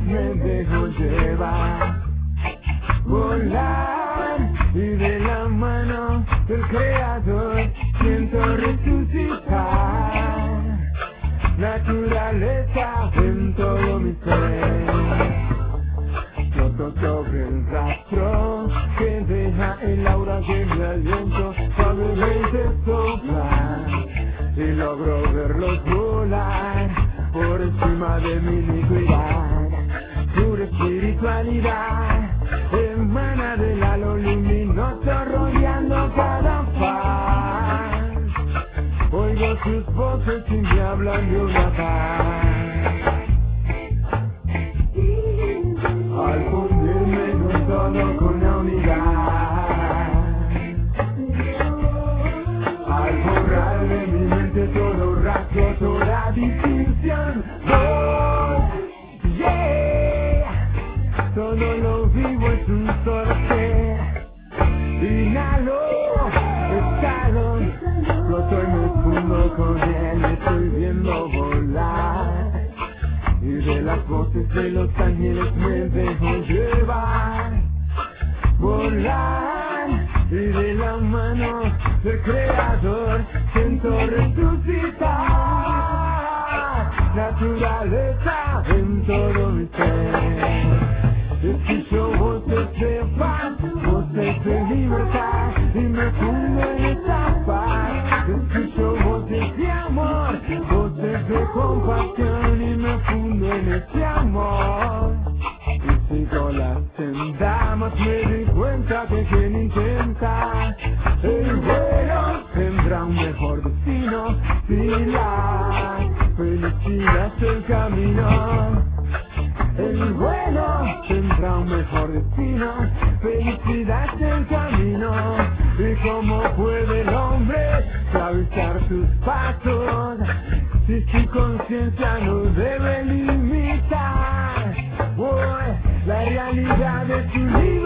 ángeles me dejo llevar, volar y de la mano del Creador siento resucitar. Naturaleza en todo mi ser, floto sobre el rastro que deja el aura de mi aliento suavemente soplar y logro verlos volar por encima de mi iniquidad. Pura espiritualidad emana del halo luminoso rodeando cada faz. Oigo sus voces y me hablan de una paz. Al fundirme con todo con la unidad, al borrar de mi mente todo rastro, toda distinción, todo lo vivo es un solo ser. Inhalo, exhalo, floto y me fundo con él, me estoy viendo volar. Y de las voces de los ángeles me dejo llevar, volar y de la mano del Creador siento resucitar. Naturaleza en todo mi ser, escucho voces de paz, voces de libertad y me fundo en esa paz. Escucho voces de amor, voces de compasión y me fundo en ese amor. Y sigo las sendas, más me di cuenta que quien intenta el vuelo tendrá un mejor destino. Si la felicidad es el camino, el vuelo tendrá un mejor destino. Felicidad es el camino. ¿Y cómo puede el hombre suavizar sus pasos si su conciencia no debe limitar la realidad de su vida?